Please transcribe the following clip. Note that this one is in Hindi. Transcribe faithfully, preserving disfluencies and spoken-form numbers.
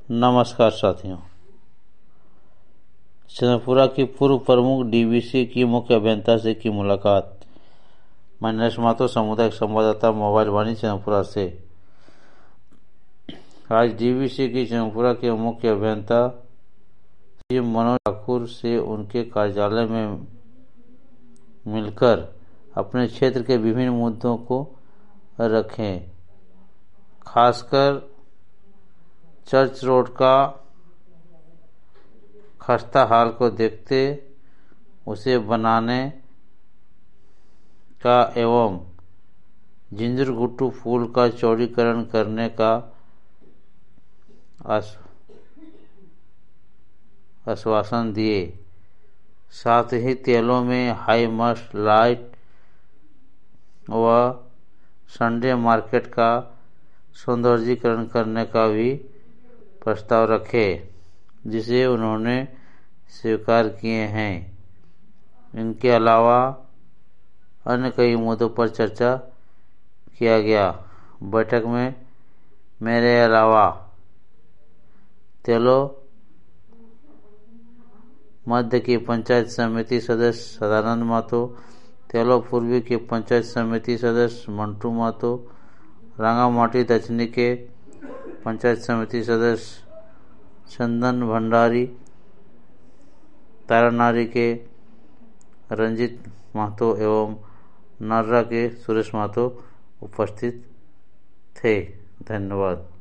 नमस्कार साथियों। चंद्रपुरा की पूर्व प्रमुख डीवीसी की मुख्य अभियंता से की मुलाकात। मैं नरेश माथुर, सामुदायिक संवाददाता, मोबाइल वाणी, चंद्रपुरा से। आज डीवीसी की चंद्रपुरा के मुख्य अभियंता श्री मनोज ठाकुर से उनके कार्यालय में मिलकर अपने क्षेत्र के विभिन्न मुद्दों को रखें। खासकर चर्च रोड का खस्ता हाल को देखते उसे बनाने का एवं जिंजरगुट्टू पुल का चौड़ीकरण करने का आश्वासन दिए। साथ ही तेलों में हाई मस्ट लाइट व संडे मार्केट का सौंदर्यीकरण करने का भी प्रस्ताव रखे, जिसे उन्होंने स्वीकार किए हैं। इनके अलावा अन्य कई मुद्दों पर चर्चा किया गया। बैठक में मेरे अलावा तेलो मध्य की पंचायत समिति सदस्य सदानंद मातो, तेलो पूर्वी के पंचायत समिति सदस्य मंटू मातो, रांगामाटी दक्षिणी के पंचायत समिति सदस्य चंदन भंडारी, तारानारी के रंजित महतो एवं नर्रा के सुरेश महतो उपस्थित थे। धन्यवाद।